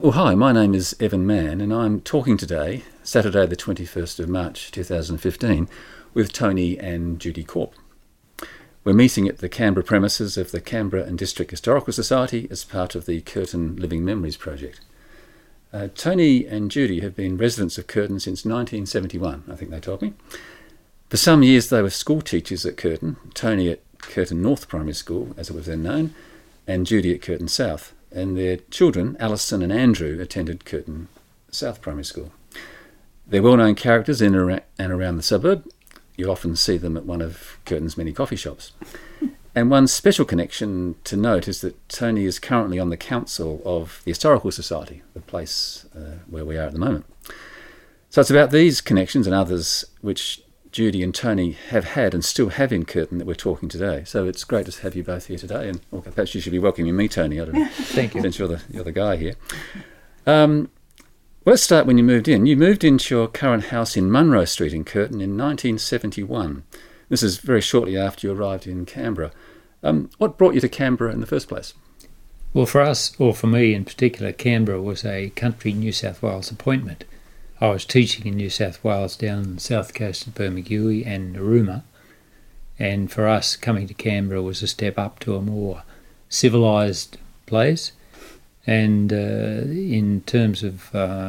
Well, hi, my name is Evan Mann, and I'm talking today, Saturday the 21st of March 2015, with Tony and Judy Corp. We're meeting at the Canberra premises of the Canberra and District Historical Society as part of the Curtin Living Memories project. Tony and Judy have been residents of Curtin since 1971, I think they told me. For some years they were school teachers at Curtin, Tony at Curtin North Primary School, as it was then known, and Judy at Curtin South. And their children, Alison and Andrew, attended Curtin South Primary School. They're well-known characters in and around the suburb. You'll often see them at one of Curtin's many coffee shops. And one special connection to note is that Tony is currently on the council of the Historical Society, the place where we are at the moment. So it's about these connections and others which Judy and Tony have had and still have in Curtin that we're talking today. So it's great to have you both here today. And perhaps you should be welcoming me, Tony. I don't know. Thank you. Since you're the guy here. Well, let's start when you moved in. You moved into your current house in Munro Street in Curtin in 1971. This is very shortly after you arrived in Canberra. What brought you to Canberra in the first place? Well, for us, or for me in particular, Canberra was a country New South Wales appointment. I was teaching in New South Wales down the south coast of Bermagui and Narooma, and for us coming to Canberra was a step up to a more civilised place. And in terms of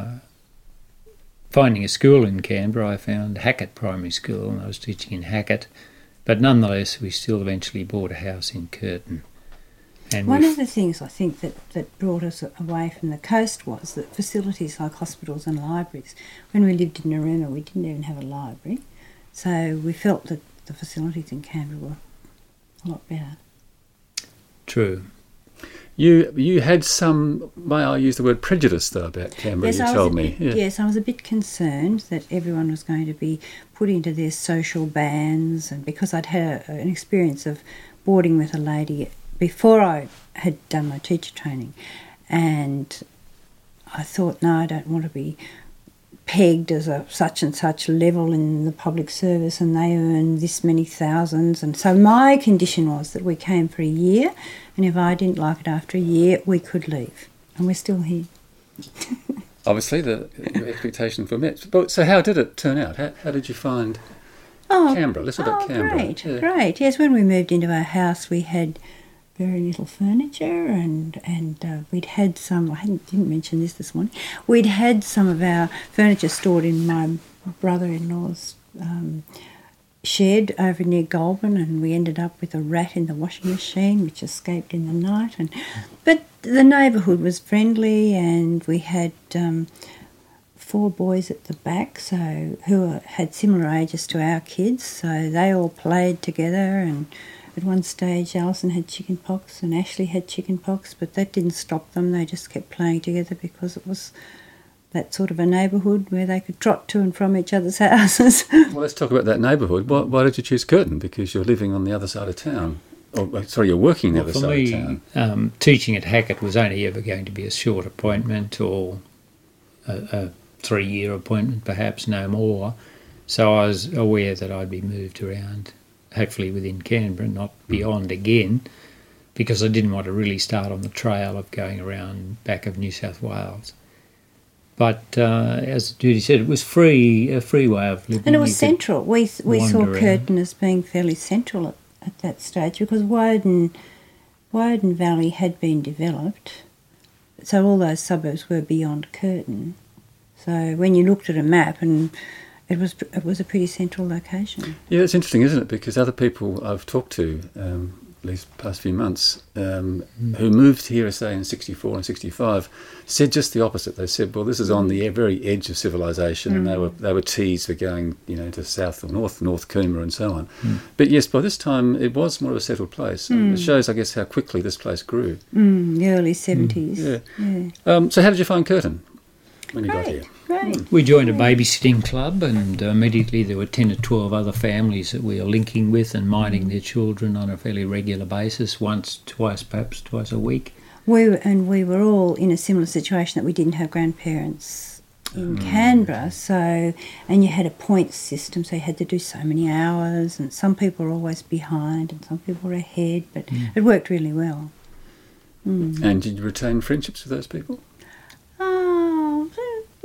finding a school in Canberra, I found Hackett Primary School, and I was teaching in Hackett, but nonetheless we still eventually bought a house in Curtin. And one of the things I think that brought us away from the coast was that facilities like hospitals and libraries, when we lived in Narooma we didn't even have a library, so we felt that the facilities in Canberra were a lot better. True. You had some, may I use the word prejudice though about Canberra, yes, you told me. Yeah. Yes, I was a bit concerned that everyone was going to be put into their social bands, and because I'd had an experience of boarding with a lady before I had done my teacher training, and I thought, no, I don't want to be pegged as a such and such level in the public service and they earn this many thousands. And so my condition was that we came for a year, and if I didn't like it after a year, we could leave. And we're still here. Obviously, your expectations were met. But, so how did it turn out? How did you find Canberra? Let's talk about Canberra. Great. Yes, when we moved into our house, we had very little furniture, and we'd had some, I didn't mention this morning, we'd had some of our furniture stored in my brother-in-law's shed over near Goulburn, and we ended up with a rat in the washing machine which escaped in the night. But the neighbourhood was friendly, and we had 4 boys at the back who had similar ages to our kids, so they all played together. And at one stage Alison had chicken pox and Ashley had chicken pox, but that didn't stop them. They just kept playing together because it was that sort of a neighbourhood where they could trot to and from each other's houses. Well, let's talk about that neighbourhood. Why did you choose Curtin? Because you're living on the other side of town. You're working on the other side of town. Teaching at Hackett was only ever going to be a short appointment, or a 3-year appointment, perhaps no more. So I was aware that I'd be moved around, hopefully within Canberra, not beyond again, because I didn't want to really start on the trail of going around back of New South Wales. But as Judy said, it was a free way of living. And it was central. We saw Curtin as being fairly central at that stage, because Woden Valley had been developed, so all those suburbs were beyond Curtin. So when you looked at a map, and it was a pretty central location. Yeah, it's interesting, isn't it? Because other people I've talked to, at least the past few months, who moved here, say, in 64 and 65, said just the opposite. They said, well, this is on the very edge of civilization, and they were teased for going, to south or north Coomera and so on. But yes, by this time it was more of a settled place. It shows, I guess, how quickly this place grew. The early 70s. Yeah. So how did you find Curtin when you got here? Great. We joined a babysitting club, and immediately there were 10 or 12 other families that we were linking with and minding their children on a fairly regular basis, perhaps twice a week. We were all in a similar situation, that we didn't have grandparents in Canberra, and you had a points system, so you had to do so many hours, and some people were always behind and some people were ahead, but it worked really well. And did you retain friendships with those people?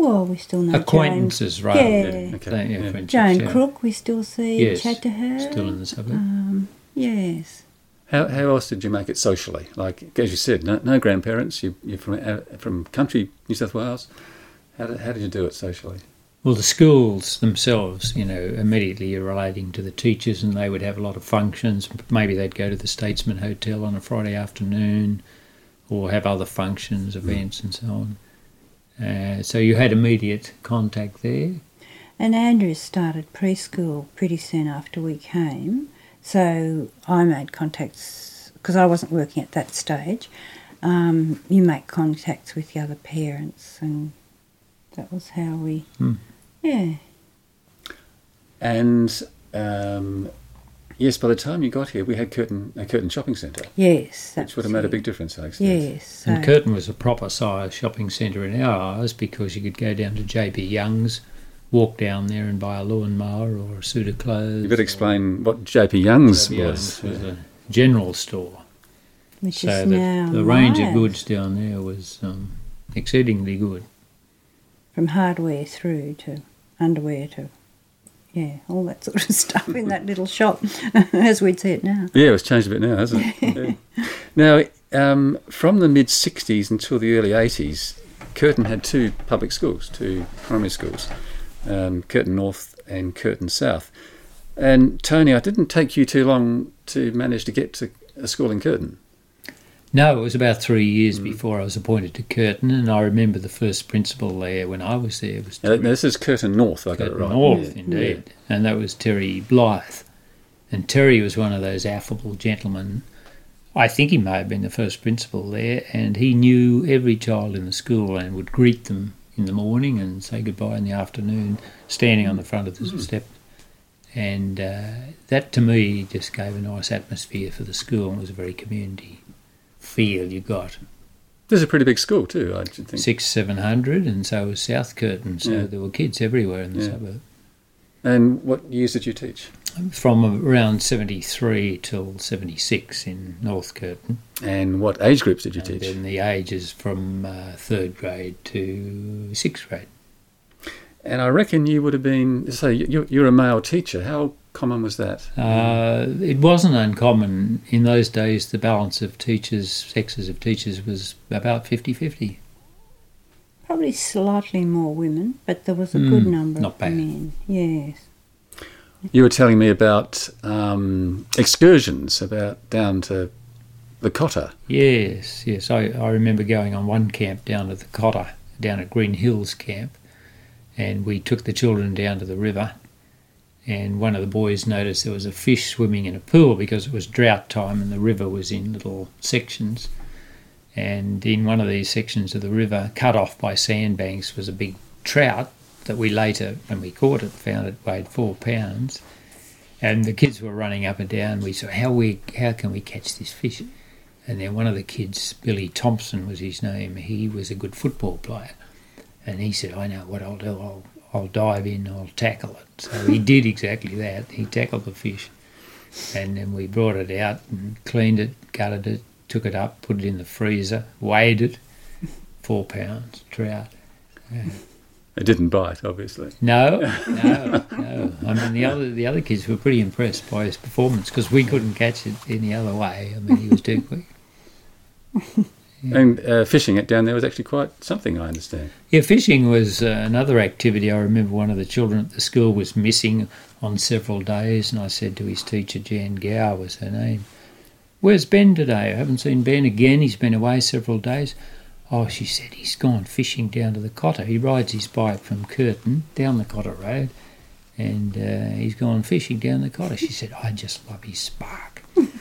Well, we still know acquaintances, Joan. rather Yeah. than Okay, yeah. friendships, Joan yeah. Crook, we still see, Yes, chat to her. still in the suburb. Yes. How else did you make it socially? Like, as you said, no grandparents. You're from country New South Wales. How did you do it socially? Well, the schools themselves, immediately you're relating to the teachers, and they would have a lot of functions. Maybe they'd go to the Statesman Hotel on a Friday afternoon, or have other functions, events, and so on. So you had immediate contact there. And Andrews started preschool pretty soon after we came, so I made contacts, because I wasn't working at that stage. You make contacts with the other parents, and that was how we... Yeah. And yes, by the time you got here, we had a Curtin shopping centre. Yes. Which would have made a big difference, I expect. Yes. And Curtin was a proper size shopping centre in our eyes, because you could go down to JP Young's, walk down there and buy a lawnmower or a suit of clothes. You better explain what JP Young's JP was. Young's was a general store. Which So is now the range of Myers. goods down there was exceedingly good. From hardware through to underwear to, all that sort of stuff in that little shop, as we'd see it now. Yeah, it's changed a bit now, hasn't it? Yeah. Now, from the mid-60s until the early 80s, Curtin had two public schools, two primary schools, Curtin North and Curtin South. And Tony, it didn't take you too long to manage to get to a school in Curtin. No, it was about 3 years before I was appointed to Curtin, and I remember the first principal there when I was there was Now, this is Curtin North, I got it Curtin right. North, Yeah. indeed, and that was Terry Blythe. And Terry was one of those affable gentlemen. I think he may have been the first principal there, and he knew every child in the school and would greet them in the morning and say goodbye in the afternoon, standing on the front of the step. And that, to me, just gave a nice atmosphere for the school, and was a very community feel you got. This is a pretty big school too, I should think. 600-700, and so was South Curtin, so there were kids everywhere in the suburb. And what years did you teach? From around 73 till 76 in North Curtin. And what age groups did you And teach? then the ages from 3rd grade to 6th grade. And I reckon you would have been, say, you're a male teacher. How common was that? It wasn't uncommon. In those days, the balance of teachers, sexes of teachers, was about 50-50. Probably slightly more women, but there was a good number not of bad. men. Yes. You were telling me about excursions, about down to the Cotter. Yes. I remember going on one camp down to the Cotter, down at Green Hills Camp, and we took the children down to the river, and one of the boys noticed there was a fish swimming in a pool because it was drought time and the river was in little sections. And in one of these sections of the river, cut off by sandbanks, was a big trout that we later, when we caught it, found it weighed 4 pounds. And the kids were running up and down. We said, how can we catch this fish? And then one of the kids, Billy Thompson was his name, he was a good football player. And he said, I know what I'll do, I'll dive in, I'll tackle it. So he did exactly that. He tackled the fish. And then we brought it out and cleaned it, gutted it, took it up, put it in the freezer, weighed it, 4 pounds, trout. Yeah. It didn't bite, obviously. No. I mean, the other kids were pretty impressed by his performance because we couldn't catch it any other way. I mean, he was too quick. Yeah. And fishing it down there was actually quite something, I understand. Yeah, fishing was another activity. I remember one of the children at the school was missing on several days, and I said to his teacher, Jan Gow was her name, "Where's Ben today? I haven't seen Ben again. He's been away several days." Oh, she said, he's gone fishing down to the Cotter. He rides his bike from Curtin down the Cotter Road, and he's gone fishing down the Cotter. She said, I just love his spark.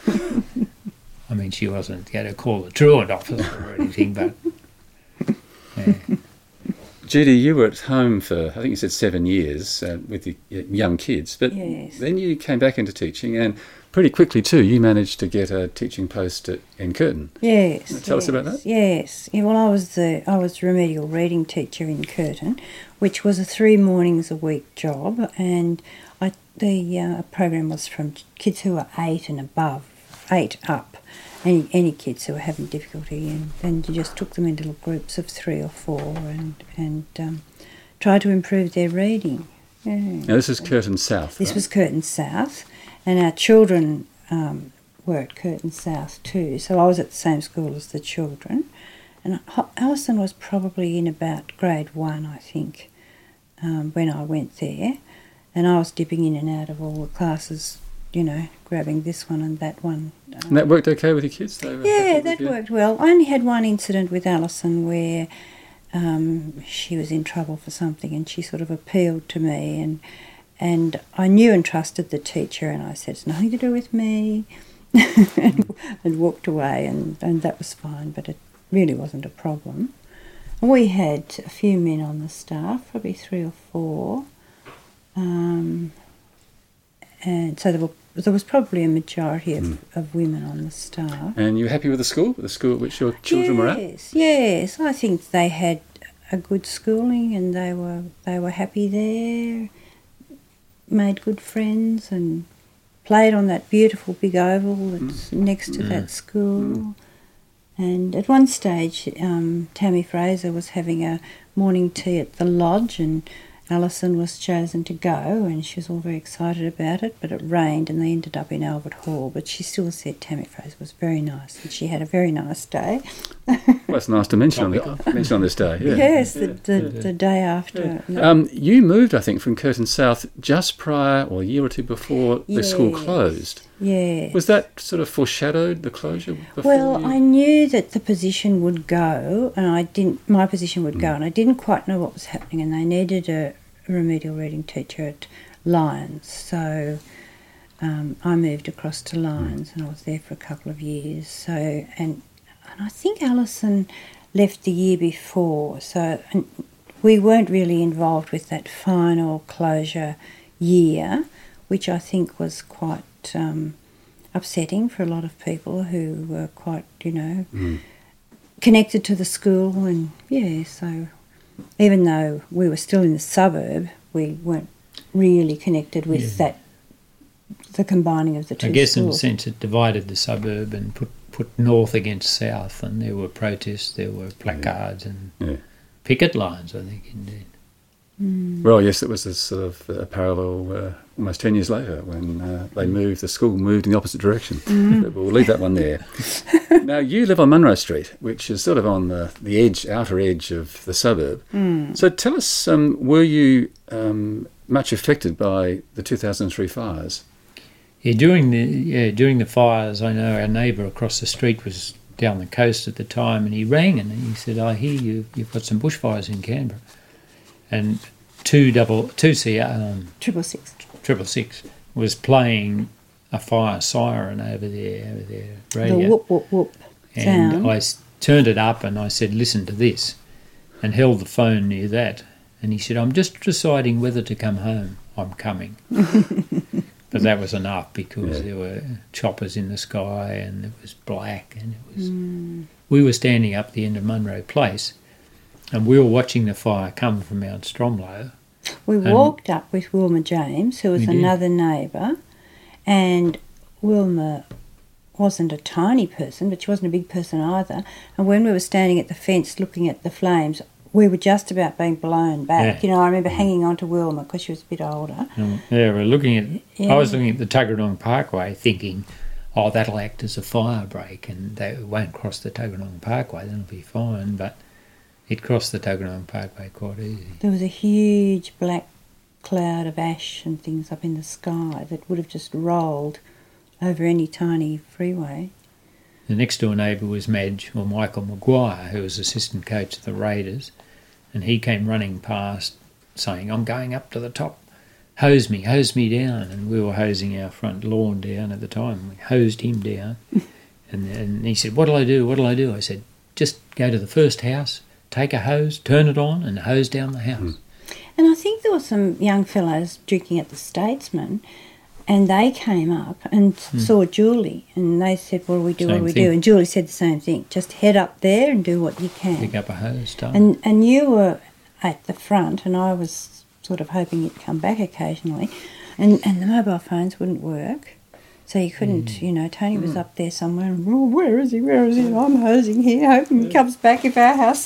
I mean, she wasn't going to call the truant officer or anything, but... Yeah. Judy, you were at home for, I think you said 7 years with the young kids, but Yes. then you came back into teaching, and pretty quickly too, you managed to get a teaching post in Curtin. Yes. Tell us about that. Yes. Yeah, well, I was the remedial reading teacher in Curtin, which was a 3 mornings a week job, and the program was from kids who were 8 and above, 8 up, any kids who were having difficulty, and then you just took them into little groups of 3 or 4, and try to improve their reading. Yeah. Now, this is Curtin South. This right? was Curtin South, and our children were at Curtin South too. So I was at the same school as the children, and Alison was probably in about grade 1, I think, when I went there, and I was dipping in and out of all the classes, you know, grabbing this one and that one. And that worked okay with your kids? They were Yeah, happy that with you? worked well. I only had one incident with Alison where she was in trouble for something, and she sort of appealed to me, and I knew and trusted the teacher, and I said, it's nothing to do with me, and walked away, and that was fine, but it really wasn't a problem. And we had a few men on the staff, probably 3 or 4, and so there was probably a majority of women on the staff. And you were happy with the school at which your children were at? Yes. I think they had a good schooling, and they were happy there, made good friends, and played on that beautiful big oval that's next to that school. And at one stage, Tammy Fraser was having a morning tea at the lodge, and Alison was chosen to go, and she was all very excited about it, but it rained and they ended up in Albert Hall. But she still said Tammy Fraser was very nice, and she had a very nice day. Well, it's nice to mention on this day. Yeah. Yes, the day after. You moved, I think, from Curtin South just prior, or a year or two before the school closed. Yeah. Was that sort of foreshadowed, the closure? Before Well, I knew that the position would go, and my position would go, and I didn't quite know what was happening, and they needed a remedial reading teacher at Lyons. So I moved across to Lyons, and I was there for a couple of years. So and I think Alison left the year before, so and we weren't really involved with that final closure year, which I think was quite upsetting for a lot of people who were quite, connected to the school. And so even though we were still in the suburb, we weren't really connected with the combining of the two schools. I guess in a sense it divided the suburb and put north against south, and there were protests, there were placards and picket lines, I think, indeed. Well, yes, it was a sort of a parallel almost 10 years later when the school moved in the opposite direction. But we'll leave that one there. Now, you live on Munro Street, which is sort of on the outer edge of the suburb. So tell us, were you much affected by the 2003 fires? Yeah, during the fires, I know our neighbour across the street was down the coast at the time, and he rang and he said, I hear you've got some bushfires in Canberra. And 666 was playing a fire siren over their radio. The whoop, whoop, whoop and sound. I turned it up and I said, listen to this, and held the phone near that. And he said, I'm just deciding whether to come home. I'm coming. But that was enough, because there were choppers in the sky and it was black, and it was. We were standing up the end of Munro Place, and we were watching the fire come from Mount Stromlo. We walked up with Wilma James, who was another neighbour, and Wilma wasn't a tiny person, but she wasn't a big person either. And when we were standing at the fence looking at the flames, we were just about being blown back. Yeah. I remember hanging on to Wilma because she was a bit older. I was looking at the Tuggeranong Parkway thinking, oh, that'll act as a fire break and they won't cross the Tuggeranong Parkway, that'll be fine. But it crossed the Tuggeranong Parkway quite easy. There was a huge black cloud of ash and things up in the sky that would have just rolled over any tiny freeway. The next door neighbour was Michael Maguire, who was assistant coach of the Raiders, and he came running past saying, I'm going up to the top, hose me down. And we were hosing our front lawn down at the time. We hosed him down. and he said, what'll I do? I said, just go to the first house, take a hose, turn it on and hose down the house. And I think there were some young fellows drinking at the Statesman, and they came up and saw Julie, and they said, what do we do, And Julie said the same thing, just head up there and do what you can. Pick up a hose, darling. And you were at the front, and I was sort of hoping you'd come back occasionally, and the mobile phones wouldn't work, so you couldn't, Tony was up there somewhere, and, where is he? I'm hosing here, hoping he comes back if our house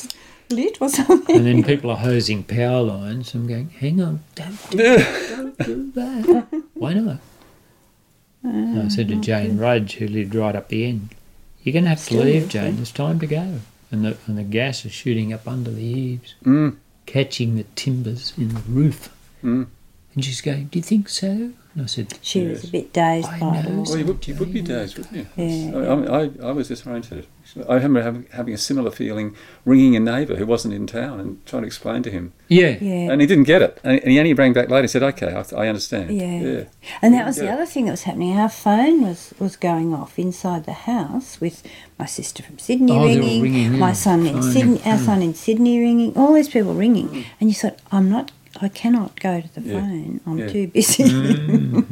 lit or something. And then people are hosing power lines. I'm going, hang on, don't do that. Why not? I said to Jane Rudge, who lived right up the end, you're going to have to leave, Jane. It's time to go. And the gas is shooting up under the eaves, catching the timbers in the roof. And she's going, do you think so? And I said, She was a bit dazed by it all. Well, you would be dazed, wouldn't you? Yeah. I was disoriented. I remember having a similar feeling, ringing a neighbour who wasn't in town and trying to explain to him. Yeah. And he didn't get it. And he only rang back later and said, OK, I understand. Yeah. And that was the other thing that was happening. Our phone was going off inside the house with my sister from Sydney They were ringing my son in Sydney, our son in Sydney ringing, all these people ringing. And you thought, I cannot go to the phone. I'm too busy.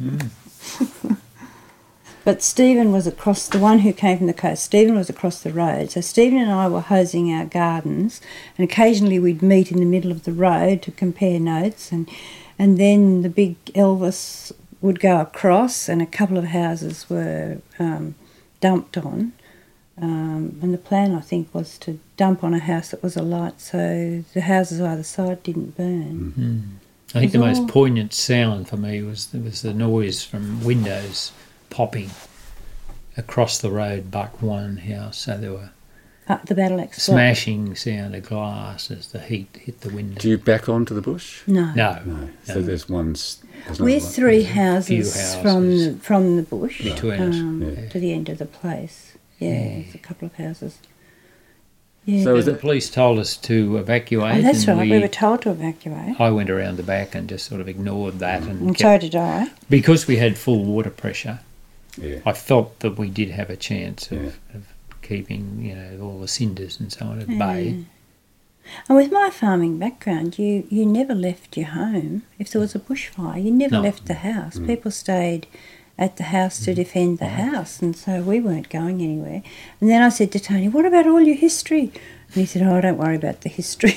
But Stephen was the one who came from the coast, Stephen was across the road. So Stephen and I were hosing our gardens, and occasionally we'd meet in the middle of the road to compare notes, and then the big Elvis would go across, and a couple of houses were dumped on. And the plan, I think, was to dump on a house that was alight, so the houses either side didn't burn. I think the most poignant sound for me was the noise from windows popping across the road, but one house. So there were The Battle Axe smashing sound of glass as the heat hit the window. Do you back onto the bush? No. No. So there's one. We're three houses, houses. from the bush Between us. to the end of the place. There's a couple of houses. Yeah. So The police told us to evacuate. Oh, that's and right. We were told to evacuate. I went around the back and just sort of ignored that. And so did I. Because we had full water pressure, Yeah. I felt that we did have a chance of keeping, all the cinders and so on at bay. And with my farming background, you never left your home. If there was a bushfire, you never left the house. People stayed at the house to defend the house, and so we weren't going anywhere. And then I said to Tony, what about all your history? And he said, oh, don't worry about the history.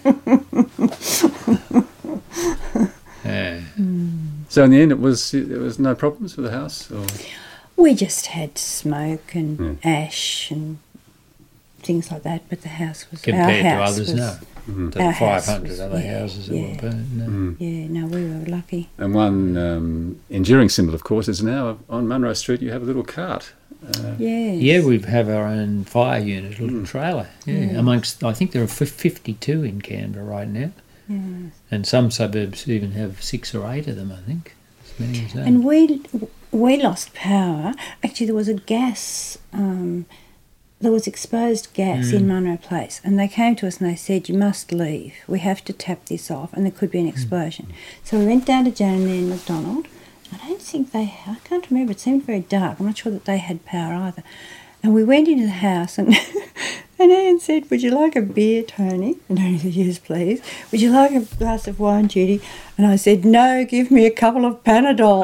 So in the end, there was no problems with the house? Or? We just had smoke and ash and things like that, but the house was Compared our to house others, was, no. To our the house 500 was- other houses that yeah. were burnt. No. Yeah, no, we were lucky. And one enduring symbol, of course, is now on Munro Street you have a little cart. Yeah, we have our own fire unit, a little trailer. Yeah. Amongst, I think there are 52 in Canberra right now. Yeah. And some suburbs even have 6 or 8 of them, I think. As many as that. And we lost power. Actually, there was a gas, there was exposed gas in Munro Place, and they came to us and they said, you must leave. We have to tap this off, and there could be an explosion. So we went down to Jan and Nan McDonald. I can't remember, it seemed very dark. I'm not sure that they had power either. And we went into the house and and Anne said, would you like a beer, Tony? And Tony said, yes, please. Would you like a glass of wine, Judy? And I said, no, give me a couple of Panadol.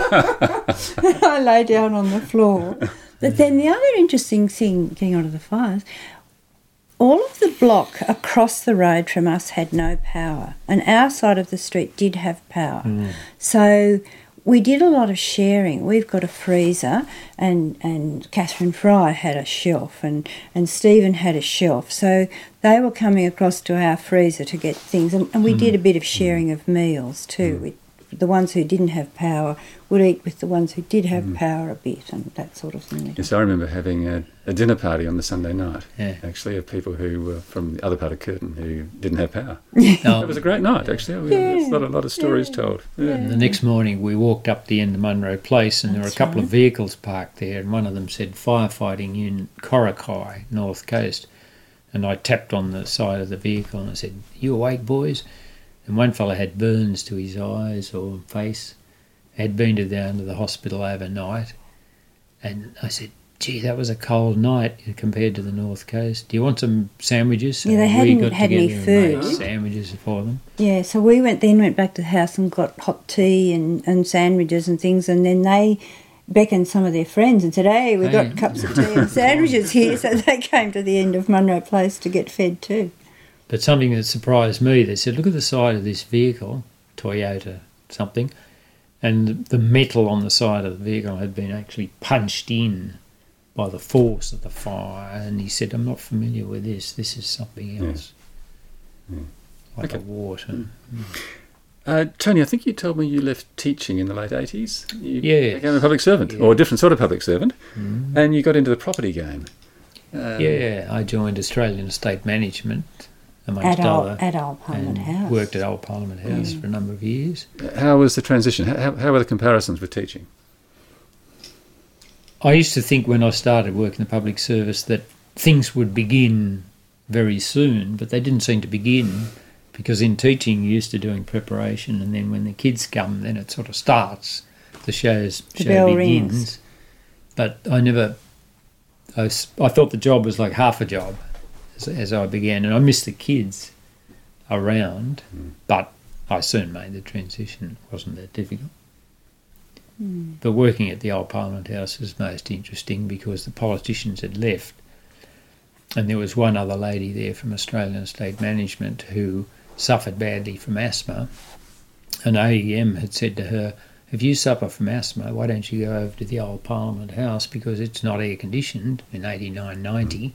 And I lay down on the floor. But then the other interesting thing, getting onto the fires, all of the block across the road from us had no power, and our side of the street did have power. So we did a lot of sharing. We've got a freezer, and Catherine Fry had a shelf, and Stephen had a shelf. So they were coming across to our freezer to get things, and we did a bit of sharing of meals too. The ones who didn't have power would eat with the ones who did have power a bit, and that sort of thing. Yes, I remember having a dinner party on the Sunday night, Yeah. actually, of people who were from the other part of Curtin who didn't have power. Oh, It was a great night, actually. There's a lot of stories told. Yeah. The next morning we walked up the end of Munro Place and there were a couple of vehicles parked there, and one of them said firefighting in Corrakai, North Coast. And I tapped on the side of the vehicle and I said, you awake, boys? And one fellow had burns to his eyes or face, had been down to the hospital overnight. And I said, gee, that was a cold night compared to the North Coast. Do you want some sandwiches? Yeah, they And hadn't we got had any together and made food. sandwiches for them. Yeah, so we went back to the house and got hot tea and sandwiches and things, and then they beckoned some of their friends and said, hey, we've got cups of tea and sandwiches here. So they came to the end of Munro Place to get fed too. But something that surprised me, they said, look at the side of this vehicle, Toyota something, and the metal on the side of the vehicle had been actually punched in by the force of the fire. And he said, I'm not familiar with this. This is something else. like Okay. a water. Tony, I think you told me you left teaching in the late 80s. You Yes. became a public servant, Yeah. or a different sort of public servant, and you got into the property game. Yeah, I joined Australian Estate Management, amongst At other, Old Parliament and House. worked at Old Parliament House for a number of years. How was the transition? How were the comparisons with teaching? I used to think when I started working in the public service that things would begin very soon, but they didn't seem to begin, because in teaching you're used to doing preparation, and then when the kids come, then it sort of starts. The show bell begins. rings. But I thought the job was like half a job as I began, and I missed the kids around, but I soon made the transition. It wasn't that difficult. But working at the Old Parliament House was most interesting because the politicians had left, and there was one other lady there from Australian Estate Management who suffered badly from asthma, and AEM had said to her, if you suffer from asthma, why don't you go over to the Old Parliament House, because it's not air conditioned in 89, 90.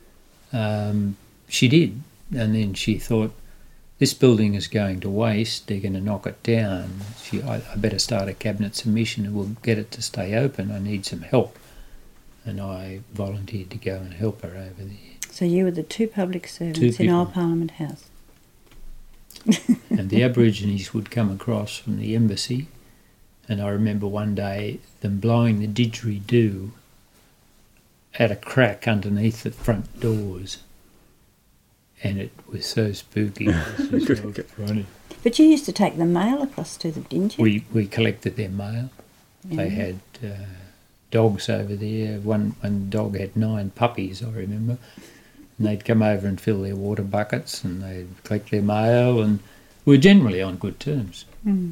She did, and then she thought, this building is going to waste, they're going to knock it down. I better start a cabinet submission and we'll get it to stay open. I need some help. And I volunteered to go and help her over there. So you were the two public servants Two in people. Old Parliament House. And the Aborigines would come across from the embassy, and I remember one day them blowing the didgeridoo at a crack underneath the front doors, and it was so spooky. It was just so funny. But you used to take the mail across to them, didn't you? We collected their mail. They Yeah. had dogs over there. One dog had 9 puppies, I remember. And they'd come over and fill their water buckets, and they'd collect their mail, and we were generally on good terms.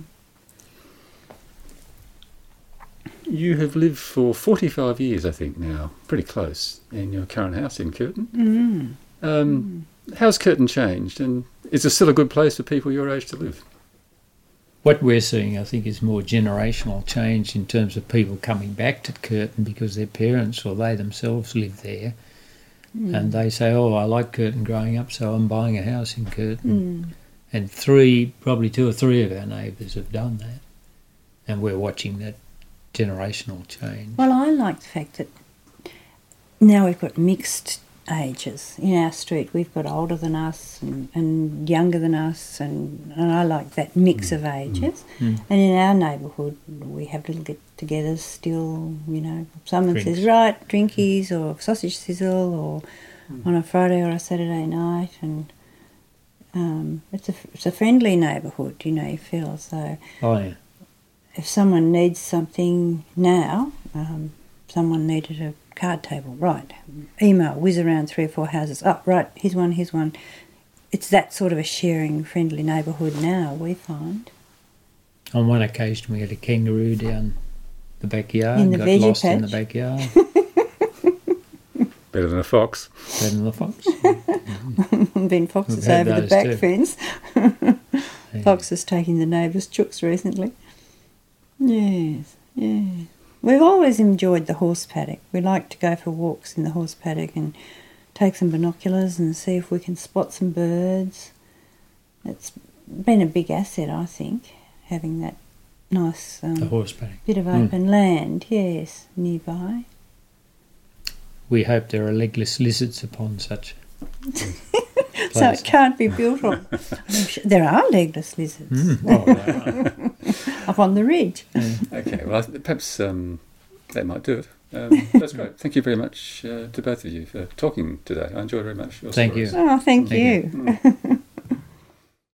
You have lived for 45 years, I think now, pretty close, in your current house in Curtin. How's Curtin changed, and is it still a good place for people your age to live? What we're seeing, I think, is more generational change in terms of people coming back to Curtin because their parents or they themselves live there. And they say, oh, I like Curtin growing up, so I'm buying a house in Curtin. And probably 2 or 3 of our neighbours have done that. And we're watching that generational change. Well, I like the fact that now we've got mixed ages in our street. We've got older than us and younger than us, and I like that mix of ages. And in our neighbourhood, we have little get-togethers still, you know. Someone Drinks. says, right, drinkies or sausage sizzle or on a Friday or a Saturday night, and it's a friendly neighbourhood, you know, you feel as though Oh, yeah. if someone needs something now, someone needed a card table, right, email, whiz around 3 or 4 houses, oh, right, here's one. It's that sort of a sharing, friendly neighbourhood now, we find. On one occasion we had a kangaroo down the backyard, In the got veggie lost in the patch. backyard, Better than a fox. better than the fox. Been foxes We've had over the those back too. fence. Yeah. Foxes taking the neighbours' chooks recently. Yes, yeah. We've always enjoyed the horse paddock. We like to go for walks in the horse paddock and take some binoculars and see if we can spot some birds. It's been a big asset, I think, having that nice The horse paddock. bit of open land, yes, nearby. We hope there are legless lizards upon such So it can't be built on. I'm sure there are legless lizards up on the ridge. Okay, well, perhaps that might do it. That's great. Thank you very much to both of you for talking today. I enjoyed very much your Thank stories. you. Oh, thank Thank you.